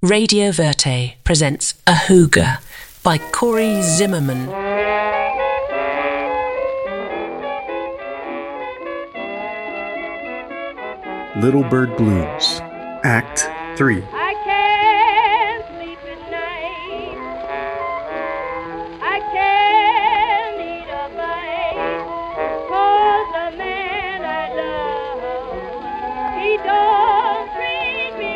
Radio Verte presents A Hygge by Corey Zimmerman. Little Bird Blues, Act 3. I can't sleep at night. I can't eat a bite. 'Cause the man I love, he don't treat me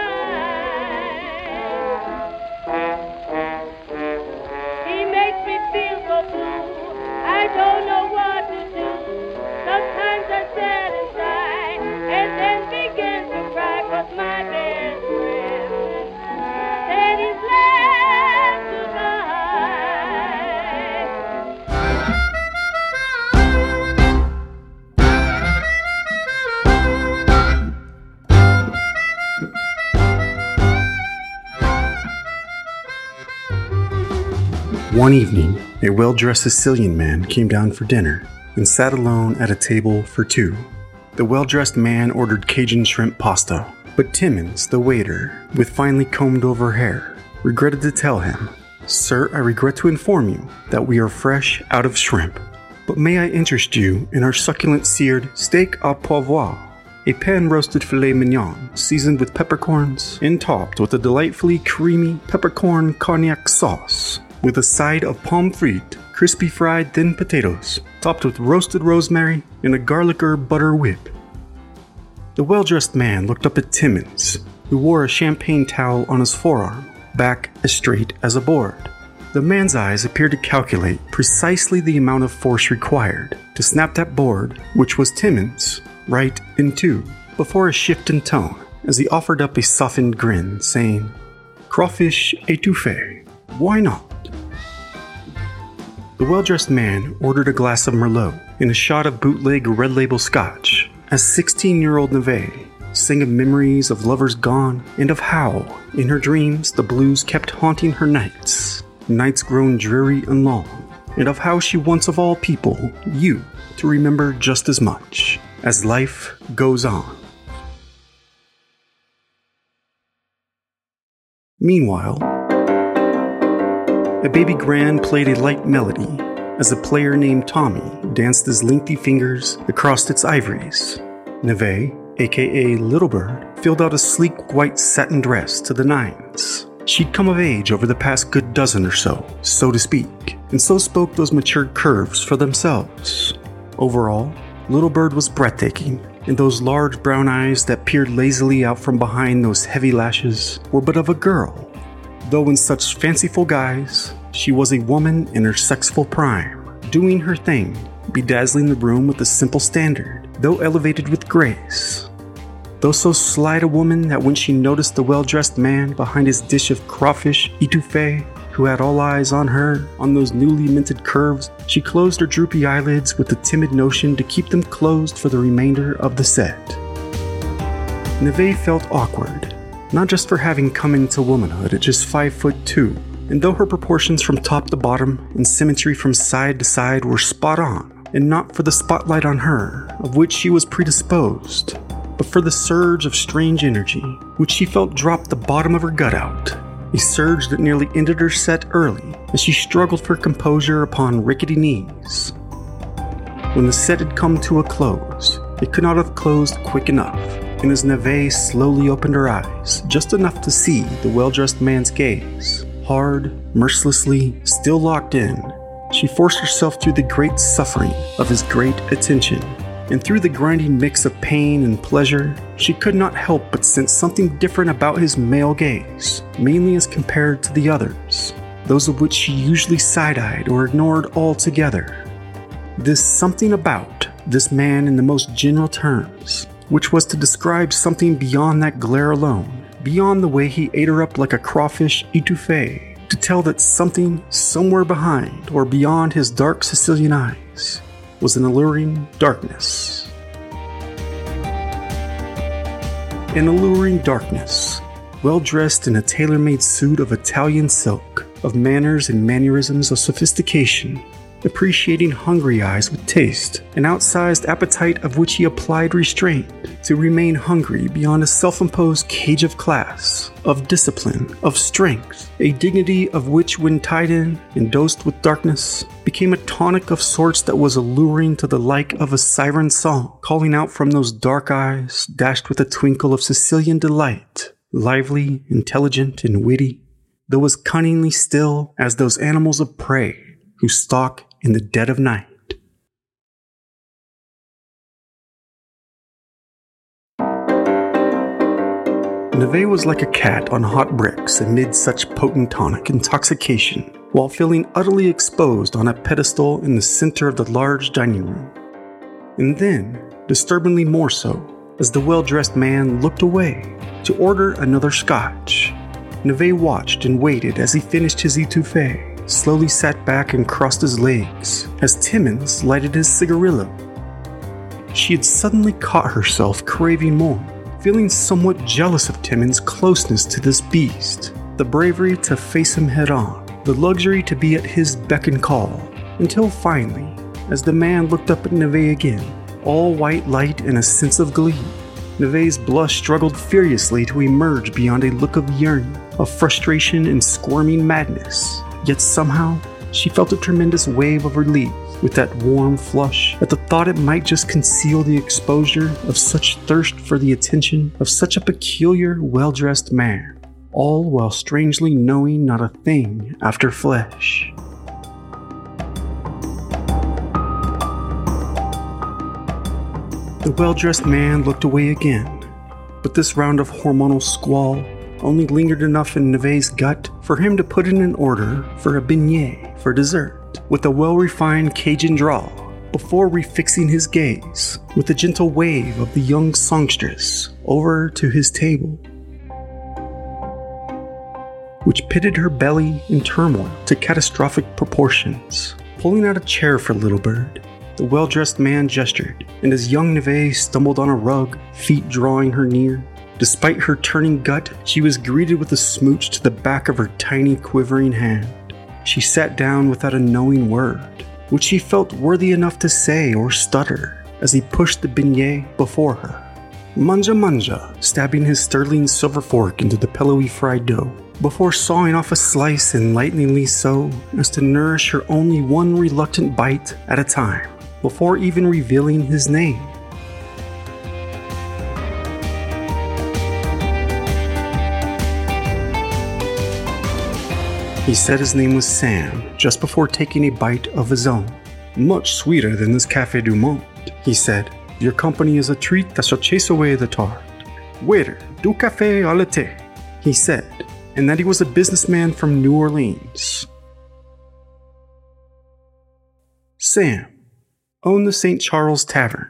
right. He makes me feel so blue. I don't know what to do. Sometimes I sit inside and then begin to cry 'cause my best friend said he's left to One evening, a well-dressed Sicilian man came down for dinner and sat alone at a table for two. The well-dressed man ordered Cajun shrimp pasta, but Timmons, the waiter, with finely combed-over hair, regretted to tell him, "Sir, I regret to inform you that we are fresh out of shrimp, but may I interest you in our succulent seared steak au poivre, a pan-roasted filet mignon seasoned with peppercorns and topped with a delightfully creamy peppercorn cognac sauce, with a side of pommes frites, crispy fried thin potatoes, topped with roasted rosemary and a garlic herb butter whip." The well-dressed man looked up at Timmons, who wore a champagne towel on his forearm, back as straight as a board. The man's eyes appeared to calculate precisely the amount of force required to snap that board, which was Timmons, right in two, before a shift in tone, as he offered up a softened grin, saying, "Crawfish étouffée, why not?" The well-dressed man ordered a glass of Merlot and a shot of bootleg Red Label Scotch, as 16-year-old Neve sang of memories of lovers gone and of how, in her dreams, the blues kept haunting her nights grown dreary and long, and of how she wants of all people you to remember just as much as life goes on. Meanwhile, a baby grand played a light melody as a player named Tommy danced his lengthy fingers across its ivories. Neve, aka Little Bird, filled out a sleek white satin dress to the nines. She'd come of age over the past good dozen or so to speak, and so spoke those matured curves for themselves. Overall, Little Bird was breathtaking, and those large brown eyes that peered lazily out from behind those heavy lashes were but of a girl. Though in such fanciful guise, she was a woman in her sexful prime, doing her thing, bedazzling the room with a simple standard, though elevated with grace. Though so slight a woman that when she noticed the well-dressed man behind his dish of crawfish étouffée, who had all eyes on her, on those newly minted curves, she closed her droopy eyelids with the timid notion to keep them closed for the remainder of the set. Neve felt awkward, not just for having come into womanhood at just 5'2", and though her proportions from top to bottom and symmetry from side to side were spot on, and not for the spotlight on her, of which she was predisposed, but for the surge of strange energy, which she felt drop the bottom of her gut out, a surge that nearly ended her set early as she struggled for composure upon rickety knees. When the set had come to a close, it could not have closed quick enough, and as Neve slowly opened her eyes, just enough to see the well-dressed man's gaze, hard, mercilessly, still locked in, she forced herself through the great suffering of his great attention, and through the grinding mix of pain and pleasure, she could not help but sense something different about his male gaze, mainly as compared to the others, those of which she usually side-eyed or ignored altogether. This something about this man in the most general terms, which was to describe something beyond that glare alone, beyond the way he ate her up like a crawfish étouffée, to tell that something somewhere behind or beyond his dark Sicilian eyes was an alluring darkness. An alluring darkness, well dressed in a tailor-made suit of Italian silk, of manners and mannerisms of sophistication, appreciating hungry eyes with taste, an outsized appetite of which he applied restraint, to remain hungry beyond a self-imposed cage of class, of discipline, of strength, a dignity of which when tied in and dosed with darkness, became a tonic of sorts that was alluring to the like of a siren song, calling out from those dark eyes, dashed with a twinkle of Sicilian delight, lively, intelligent, and witty, though as cunningly still as those animals of prey who stalk in the dead of night. Neve was like a cat on hot bricks amid such potent tonic intoxication, while feeling utterly exposed on a pedestal in the center of the large dining room. And then, disturbingly more so, as the well-dressed man looked away to order another scotch. Neve watched and waited as he finished his etouffee, slowly sat back and crossed his legs as Timmins lighted his cigarillo. She had suddenly caught herself craving more, feeling somewhat jealous of Timmins' closeness to this beast, the bravery to face him head-on, the luxury to be at his beck and call, until finally, as the man looked up at Neve again, all white light and a sense of glee, Neve's blush struggled furiously to emerge beyond a look of yearning, of frustration and squirming madness, yet somehow she felt a tremendous wave of relief with that warm flush at the thought it might just conceal the exposure of such thirst for the attention of such a peculiar, well-dressed man, all while strangely knowing not a thing after flesh. The well-dressed man looked away again, but this round of hormonal squall only lingered enough in Neve's gut for him to put in an order for a beignet for dessert, with a well-refined Cajun drawl, before refixing his gaze with a gentle wave of the young songstress over to his table, which pitted her belly in turmoil to catastrophic proportions. Pulling out a chair for Little Bird, the well-dressed man gestured, and as young Neve stumbled on a rug, feet drawing her near, despite her turning gut, she was greeted with a smooch to the back of her tiny quivering hand. She sat down without a knowing word, which she felt worthy enough to say or stutter, as he pushed the beignet before her. Manja manja, stabbing his sterling silver fork into the pillowy fried dough, before sawing off a slice enlighteningly so as to nourish her only one reluctant bite at a time, before even revealing his name. He said his name was Sam just before taking a bite of his own. Much sweeter than this Café du Monde, he said. Your company is a treat that shall chase away the tart. Waiter, du café à la thé, he said, and that he was a businessman from New Orleans. Sam owned the St. Charles Tavern.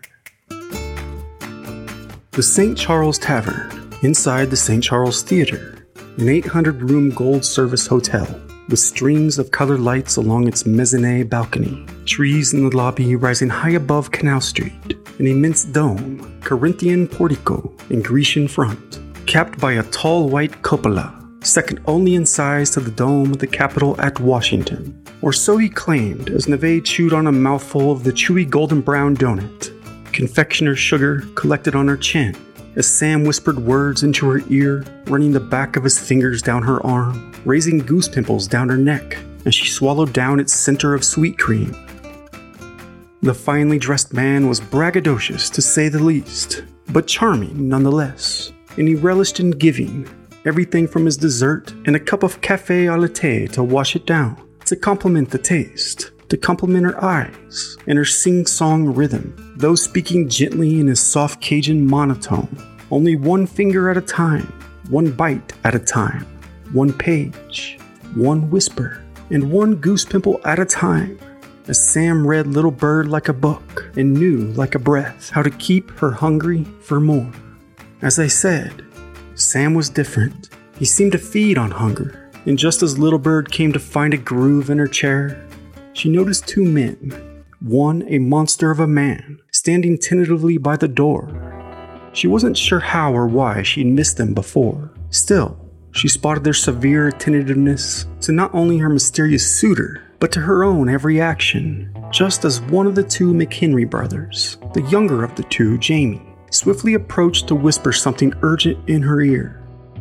The St. Charles Tavern, inside the St. Charles Theater, an 800-room gold-service hotel with strings of colored lights along its mezzanine balcony, trees in the lobby rising high above Canal Street, an immense dome, Corinthian portico, and Grecian front, capped by a tall white cupola, second only in size to the dome of the Capitol at Washington. Or so he claimed as Neve chewed on a mouthful of the chewy golden brown donut, confectioner's sugar collected on her chin, as Sam whispered words into her ear, running the back of his fingers down her arm, raising goose pimples down her neck, as she swallowed down its center of sweet cream. The finely dressed man was braggadocious, to say the least, but charming nonetheless, and he relished in giving everything from his dessert and a cup of café à la thé to wash it down, to complement the taste, to compliment her eyes and her sing-song rhythm, though speaking gently in his soft Cajun monotone, only one finger at a time, one bite at a time, one page, one whisper, and one goose pimple at a time, as Sam read Little Bird like a book and knew like a breath how to keep her hungry for more. As I said, Sam was different. He seemed to feed on hunger, and just as Little Bird came to find a groove in her chair, she noticed two men, one a monster of a man, standing tentatively by the door. She wasn't sure how or why she'd missed them before. Still, she spotted their severe attentiveness to not only her mysterious suitor, but to her own every action, just as one of the two McHenry brothers, the younger of the two, Jamie, swiftly approached to whisper something urgent in her ear.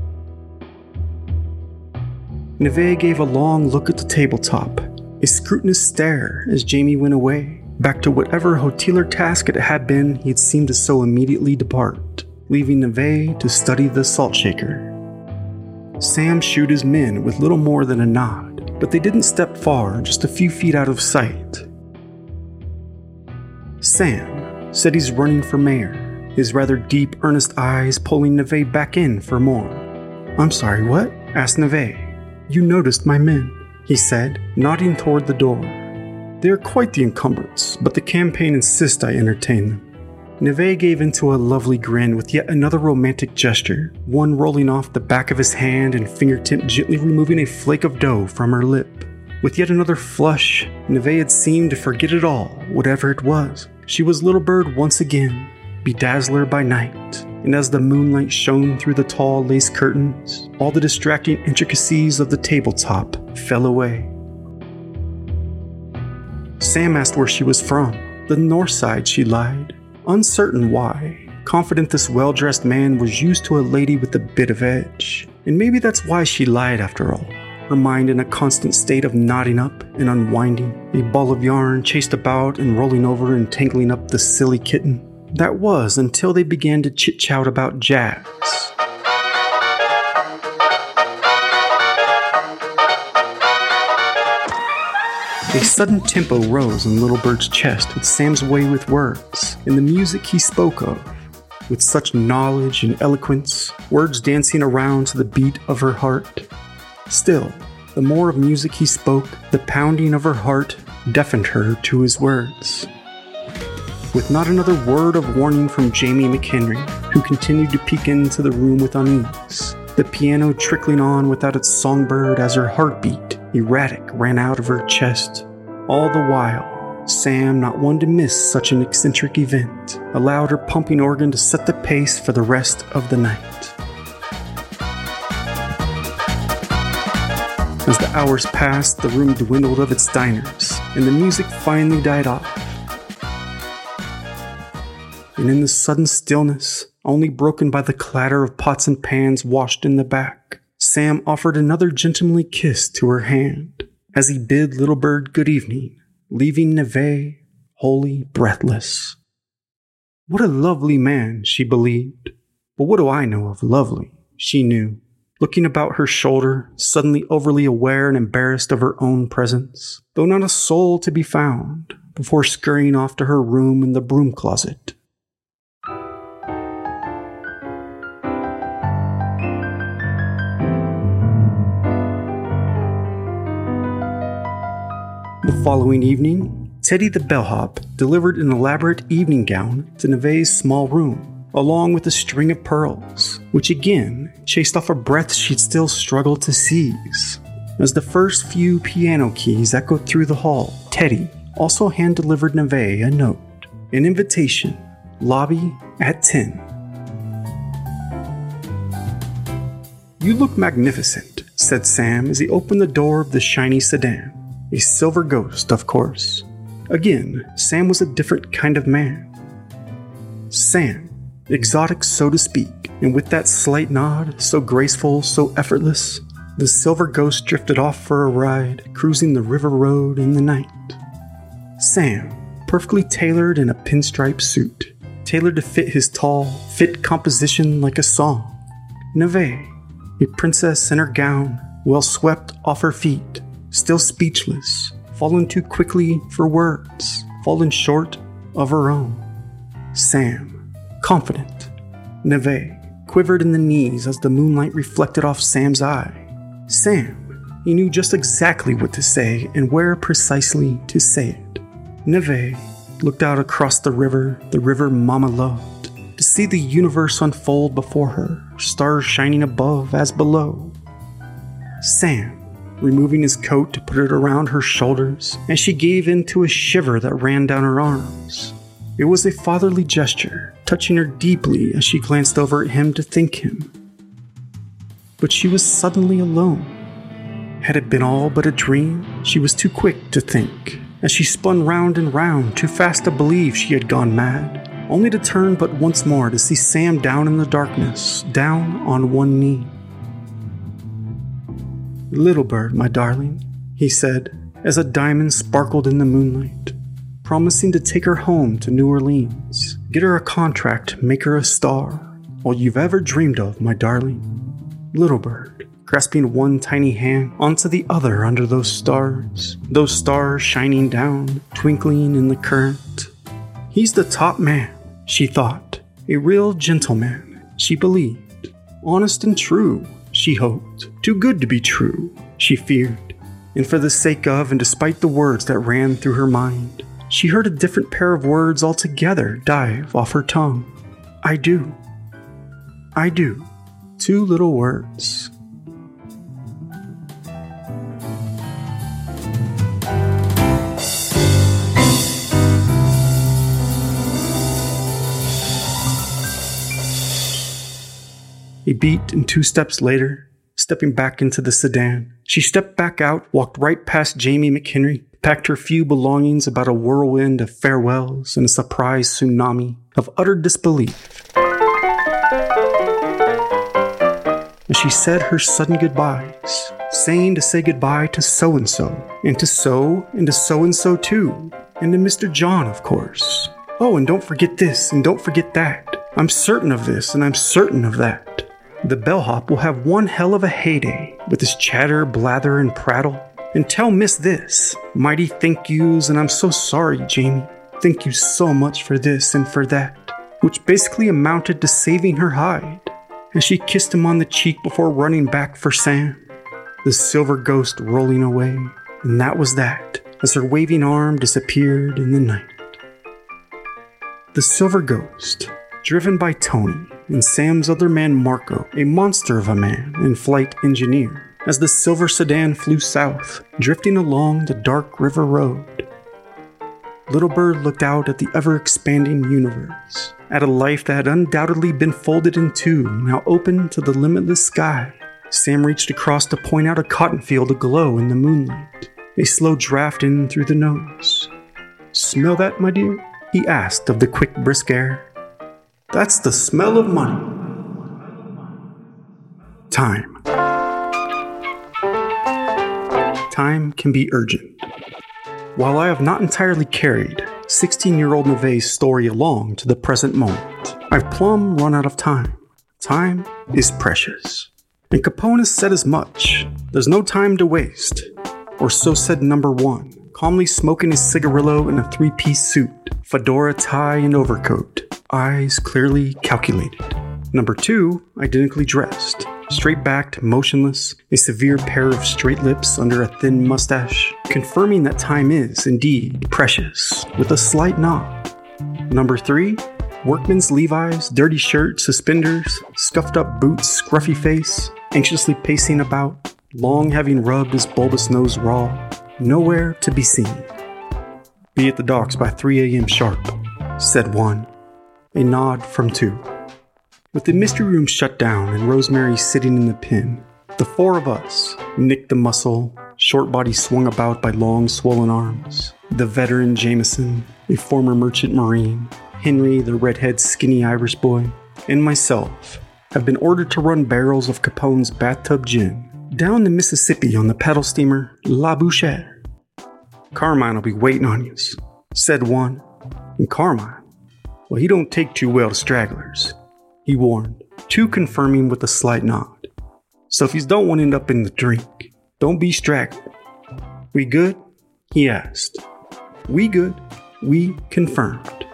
Neve gave a long look at the tabletop, a scrutinous stare as Jamie went away, back to whatever hoteler task it had been he had seemed to so immediately depart, leaving Neve to study the salt shaker. Sam shooed his men with little more than a nod, but they didn't step far, just a few feet out of sight. Sam said he's running for mayor, his rather deep, earnest eyes pulling Neve back in for more. "I'm sorry, what?" asked Neve. "You noticed my men," he said, nodding toward the door. "They are quite the encumbrance, but the campaign insists I entertain them." Neve gave into a lovely grin with yet another romantic gesture, one rolling off the back of his hand and fingertip gently removing a flake of dough from her lip. With yet another flush, Neve had seemed to forget it all, whatever it was. She was Little Bird once again, bedazzler by night, and as the moonlight shone through the tall lace curtains, all the distracting intricacies of the tabletop fell away. Sam asked where she was from. The north side, she lied, uncertain why, confident this well-dressed man was used to a lady with a bit of edge. And maybe that's why she lied after all, her mind in a constant state of knotting up and unwinding, a ball of yarn chased about and rolling over and tangling up the silly kitten. That was until they began to chit-chat about jazz. A sudden tempo rose in Little Bird's chest with Sam's way with words, and the music he spoke of, with such knowledge and eloquence, words dancing around to the beat of her heart. Still, the more of music he spoke, the pounding of her heart deafened her to his words. With not another word of warning from Jamie McHenry, who continued to peek into the room with unease, the piano trickling on without its songbird as her heartbeat, erratic, ran out of her chest. All the while, Sam, not one to miss such an eccentric event, allowed her pumping organ to set the pace for the rest of the night. As the hours passed, the room dwindled of its diners, and the music finally died off. And in the sudden stillness, only broken by the clatter of pots and pans washed in the back, Sam offered another gentlemanly kiss to her hand as he bid Little Bird good evening, leaving Neve wholly breathless. What a lovely man, she believed. But what do I know of lovely, she knew, looking about her shoulder, suddenly overly aware and embarrassed of her own presence, though not a soul to be found, before scurrying off to her room in the broom closet. The following evening, Teddy the bellhop delivered an elaborate evening gown to Neve's small room, along with a string of pearls, which again chased off a breath she'd still struggled to seize. As the first few piano keys echoed through the hall, Teddy also hand-delivered Neve a note, an invitation, lobby at 10. "You look magnificent," said Sam as he opened the door of the shiny sedan. A silver ghost, of course. Again, Sam was a different kind of man. Sam, exotic so to speak, and with that slight nod, so graceful, so effortless, the silver ghost drifted off for a ride, cruising the river road in the night. Sam, perfectly tailored in a pinstripe suit, tailored to fit his tall, fit composition like a song. Neve, a princess in her gown, well swept off her feet, still speechless, fallen too quickly for words, fallen short of her own. Sam, confident. Neve quivered in the knees as the moonlight reflected off Sam's eye. Sam, he knew just exactly what to say and where precisely to say it. Neve looked out across the river Mama loved, to see the universe unfold before her, stars shining above as below. Sam, removing his coat to put it around her shoulders, as she gave in to a shiver that ran down her arms. It was a fatherly gesture, touching her deeply as she glanced over at him to thank him. But she was suddenly alone. Had it been all but a dream? She was too quick to think, as she spun round and round, too fast to believe she had gone mad, only to turn but once more to see Sam down in the darkness, down on one knee. "Little bird, my darling," he said, as a diamond sparkled in the moonlight, promising to take her home to New Orleans, get her a contract, make her a star, all you've ever dreamed of, my darling. Little bird, grasping one tiny hand onto the other under those stars shining down, twinkling in the current. He's the top man, she thought, a real gentleman, she believed, honest and true, she hoped, too good to be true, she feared, and for the sake of and despite the words that ran through her mind, she heard a different pair of words altogether dive off her tongue. I do. 2 little words. A beat and 2 steps later, stepping back into the sedan, she stepped back out, walked right past Jamie McHenry, packed her few belongings about a whirlwind of farewells and a surprise tsunami of utter disbelief. As she said her sudden goodbyes, saying to say goodbye to so-and-so, and to so-and-so too, and to Mr. John, of course. Oh, and don't forget this, and don't forget that. I'm certain of this, and I'm certain of that. The bellhop will have one hell of a heyday with his chatter, blather, and prattle. And tell Miss this, mighty thank yous, and I'm so sorry, Jamie. Thank you so much for this and for that, which basically amounted to saving her hide, as she kissed him on the cheek before running back for Sam, the silver ghost rolling away, and that was that, as her waving arm disappeared in the night. The silver ghost, driven by Tony and Sam's other man Marco, a monster of a man and flight engineer, as the silver sedan flew south, drifting along the dark river road. Little Bird looked out at the ever-expanding universe, at a life that had undoubtedly been folded in two, now open to the limitless sky. Sam reached across to point out a cotton field aglow in the moonlight, a slow draft in through the nose. "Smell that, my dear?" he asked of the quick, brisk air. "That's the smell of money." Time. Time can be urgent. While I have not entirely carried 16-year-old Neve's story along to the present moment, I've plumb run out of time. Time is precious. And Capone has said as much. There's no time to waste. Or so said number 1, calmly smoking his cigarillo in a 3-piece suit, fedora tie and overcoat, eyes clearly calculated. Number 2, identically dressed, straight-backed, motionless, a severe pair of straight lips under a thin mustache, confirming that time is, indeed, precious, with a slight nod. Number 3, workman's Levi's, dirty shirt, suspenders, scuffed-up boots, scruffy face, anxiously pacing about, long having rubbed his bulbous nose raw, nowhere to be seen. "Be at the docks by 3 a.m. sharp," said 1. A nod from 2. With the mystery room shut down and Rosemary sitting in the pen, the 4 of us, Nick the muscle, short body swung about by long swollen arms, the veteran Jameson, a former merchant marine, Henry the redhead skinny Irish boy, and myself, have been ordered to run barrels of Capone's bathtub gin down the Mississippi on the paddle steamer La Bouchère. "Carmine will be waiting on yous," said 1. And Carmine, well, he don't take too well to stragglers, he warned, 2 confirming with a slight nod. "So if yous don't want to end up in the drink, don't be straggling." "We good?" he asked. "We good," we confirmed.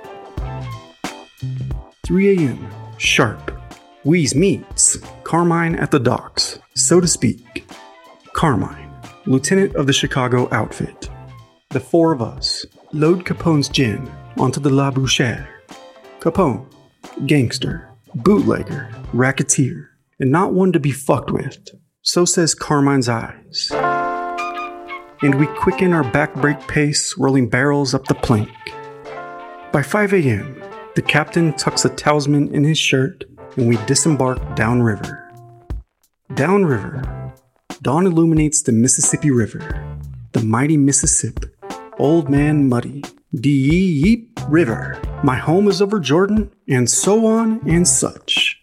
3 a.m. sharp. We's meets Carmine at the docks, so to speak. Carmine, lieutenant of the Chicago outfit. The 4 of us load Capone's gin onto the La Bouchère. Capone, gangster, bootlegger, racketeer, and not one to be fucked with, so says Carmine's eyes. And we quicken our back-break pace, rolling barrels up the plank. By 5 a.m., the captain tucks a talisman in his shirt, and we disembark downriver. Downriver, dawn illuminates the Mississippi River, the mighty Mississippi, Old Man Muddy, Deep River, my home is over Jordan, and so on and such.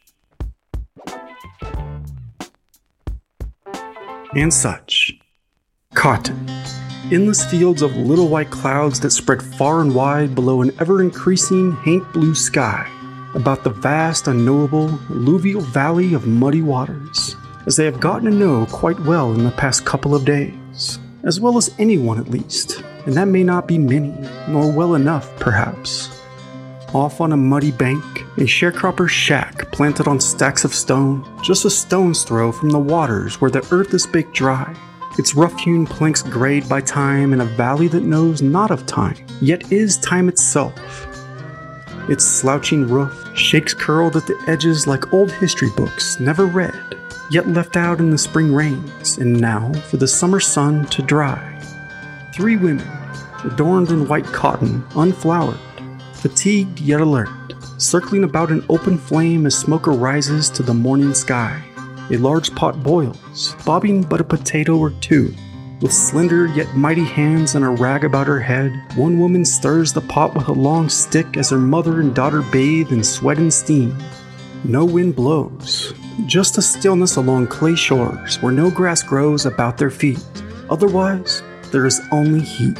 And such. Cotton. Endless fields of little white clouds that spread far and wide below an ever-increasing haint blue sky about the vast, unknowable, alluvial valley of muddy waters, as they have gotten to know quite well in the past couple of days, as well as anyone at least, and that may not be many, nor well enough, perhaps. Off on a muddy bank, a sharecropper's shack planted on stacks of stone, just a stone's throw from the waters where the earth is baked dry, its rough-hewn planks grayed by time in a valley that knows not of time, yet is time itself. Its slouching roof shakes curled at the edges like old history books never read, yet left out in the spring rains, and now for the summer sun to dry. 3 women, adorned in white cotton, unflowered, fatigued yet alert, circling about an open flame as smoke arises to the morning sky. A large pot boils, bobbing but a potato or two. With slender yet mighty hands and a rag about her head, one woman stirs the pot with a long stick as her mother and daughter bathe in sweat and steam. No wind blows, just a stillness along clay shores where no grass grows about their feet. Otherwise, there is only heat.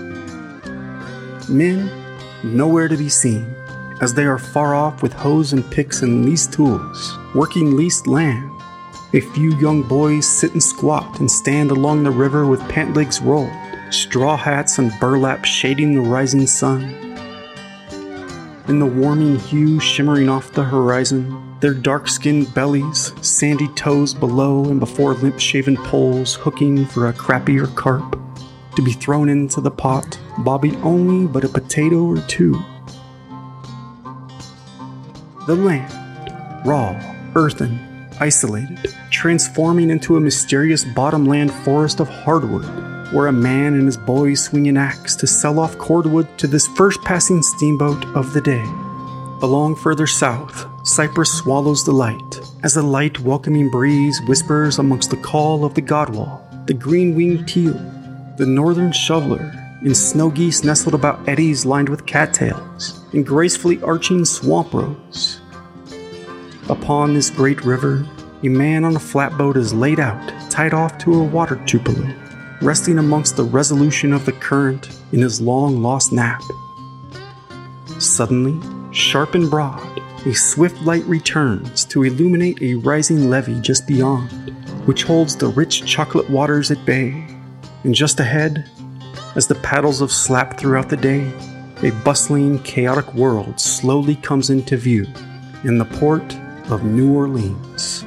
Men, nowhere to be seen, as they are far off with hoes and picks and leased tools, working leased land. A few young boys sit and squat and stand along the river with pant legs rolled, straw hats and burlap shading the rising sun. In the warming hue shimmering off the horizon, their dark-skinned bellies, sandy toes below and before limp-shaven poles hooking for a crappier carp, to be thrown into the pot, bobbing only but a potato or two. The land, raw, earthen, isolated, transforming into a mysterious bottomland forest of hardwood, where a man and his boys swing an axe to sell off cordwood to this first passing steamboat of the day. Along further south, Cyprus swallows the light, as a light welcoming breeze whispers amongst the call of the godwall, the green-winged teal, the northern shoveler, and snow geese nestled about eddies lined with cattails, and gracefully arching swamp rose. Upon this great river, a man on a flatboat is laid out, tied off to a water tupelo, resting amongst the resolution of the current in his long-lost nap. Suddenly, sharp and broad, a swift light returns to illuminate a rising levee just beyond, which holds the rich chocolate waters at bay. And just ahead, as the paddles have slapped throughout the day, a bustling, chaotic world slowly comes into view in the port of New Orleans.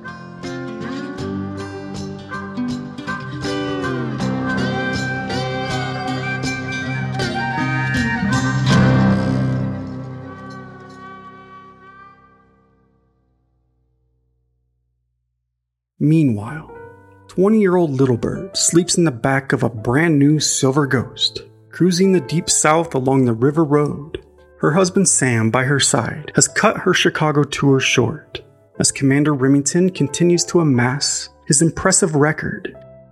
Meanwhile, 20-year-old Little Bird sleeps in the back of a brand new Silver Ghost, cruising the deep south along the river road. Her husband Sam, by her side, has cut her Chicago tour short, as Commander Remington continues to amass his impressive record.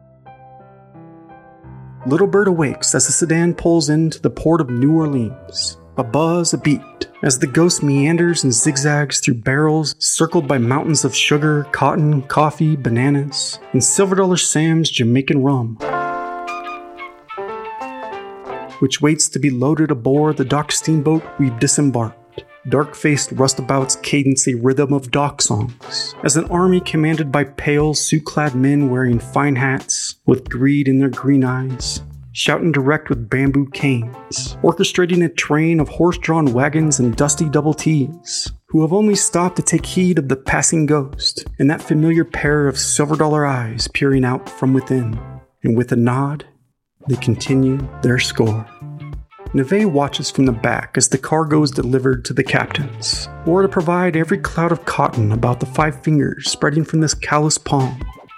Little Bird awakes as the sedan pulls into the port of New Orleans, a buzz, a beat, as the Ghost meanders and zigzags through barrels circled by mountains of sugar, cotton, coffee, bananas, and $Silver Sam's Jamaican rum, which waits to be loaded aboard the dock steamboat we've disembarked. Dark-faced roustabout's cadence a rhythm of dock songs, as an army commanded by pale, suit-clad men wearing fine hats, with greed in their green eyes, shout and direct with bamboo canes, orchestrating a train of horse-drawn wagons and dusty double T's, who have only stopped to take heed of the passing Ghost, and that familiar pair of $Silver eyes peering out from within, and with a nod, they continue their score. Neve watches from the back as the cargo is delivered to the captains, or to provide every cloud of cotton about the 5 fingers spreading from this callous palm.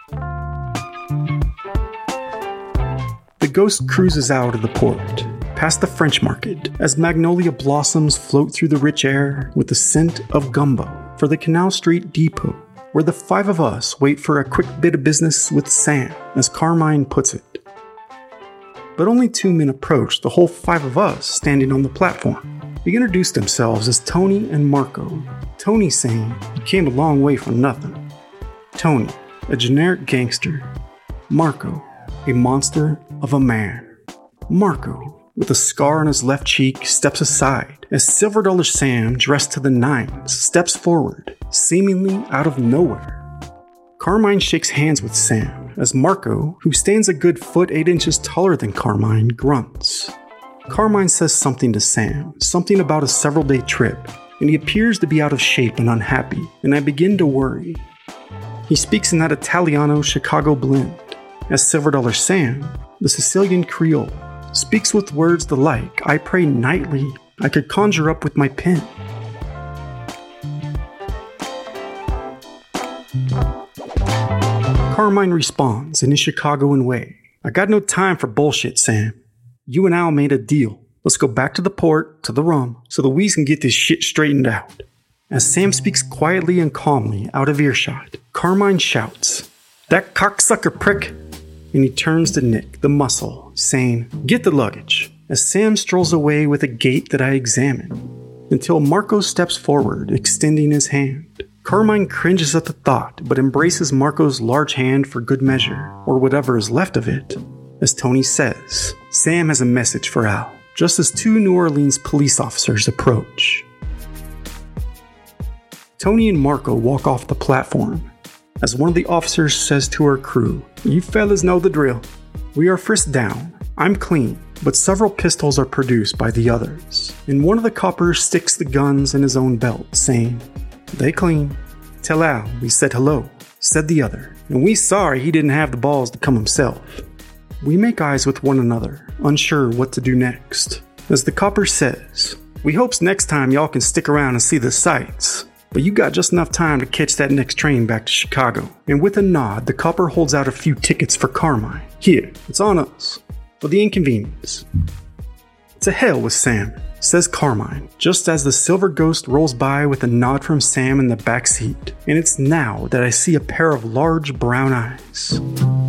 The Ghost cruises out of the port, past the French market, as magnolia blossoms float through the rich air with the scent of gumbo, for the Canal Street Depot, where the five of us wait for a quick bit of business with Sam, as Carmine puts it. But only 2 men approach the whole 5 of us standing on the platform. They introduce themselves as Tony and Marco. Tony saying he came a long way from nothing. Tony, a generic gangster. Marco, a monster of a man. Marco, with a scar on his left cheek, steps aside as Silver Dollar Sam, dressed to the nines, steps forward, seemingly out of nowhere. Carmine shakes hands with Sam as Marco, who stands a good foot 8 inches taller than Carmine, grunts. Carmine says something to Sam, something about a several-day trip, and he appears to be out of shape and unhappy, and I begin to worry. He speaks in that Italiano-Chicago blend, as Silver Dollar Sam, the Sicilian Creole, speaks with words the like I pray nightly I could conjure up with my pen. Carmine responds in his Chicagoan way. I got no time for bullshit, Sam. You and Al made a deal. Let's go back to the port, to the rum, so that we can get this shit straightened out. As Sam speaks quietly and calmly out of earshot, Carmine shouts, That cocksucker prick! And he turns to Nick, the muscle, saying, Get the luggage, as Sam strolls away with a gait that I examine, until Marco steps forward, extending his hand. Carmine cringes at the thought, but embraces Marco's large hand for good measure, or whatever is left of it. As Tony says, Sam has a message for Al, just as 2 New Orleans police officers approach. Tony and Marco walk off the platform, as one of the officers says to our crew, You fellas know the drill. We are frisked down. I'm clean, but several pistols are produced by the others, and one of the coppers sticks the guns in his own belt, saying, They clean. Tell Al we said hello, said the other, and we sorry he didn't have the balls to come himself. We make eyes with one another, unsure what to do next. As the copper says, We hopes next time y'all can stick around and see the sights, but you got just enough time to catch that next train back to Chicago. And with a nod, the copper holds out a few tickets for Carmine. Here, it's on us, for the inconvenience. To hell with Sam, says Carmine, just as the silver ghost rolls by with a nod from Sam in the back seat. And it's now that I see a pair of large brown eyes.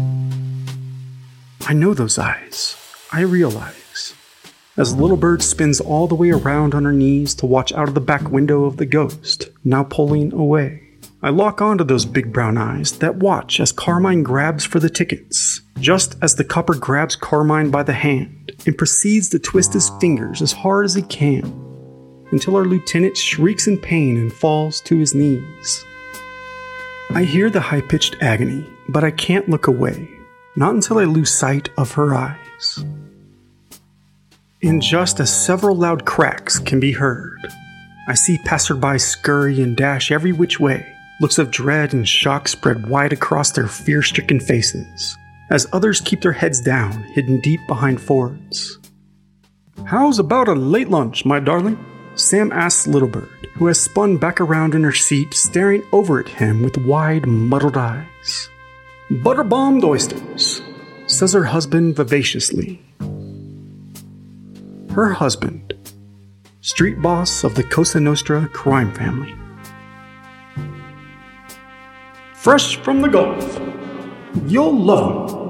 I know those eyes. I realize. As Little Bird spins all the way around on her knees to watch out of the back window of the ghost, now pulling away. I lock onto those big brown eyes that watch as Carmine grabs for the tickets, just as the copper grabs Carmine by the hand and proceeds to twist his fingers as hard as he can, until our lieutenant shrieks in pain and falls to his knees. I hear the high-pitched agony, but I can't look away, not until I lose sight of her eyes. And just as several loud cracks can be heard, I see passersby scurry and dash every which way, looks of dread and shock spread wide across their fear-stricken faces, as others keep their heads down, hidden deep behind Fords. How's about a late lunch, my darling? Sam asks Little Bird, who has spun back around in her seat, staring over at him with wide, muddled eyes. Butter-bombed oysters, says her husband vivaciously. Her husband, street boss of the Cosa Nostra crime family. Fresh from the Gulf. You'll love him.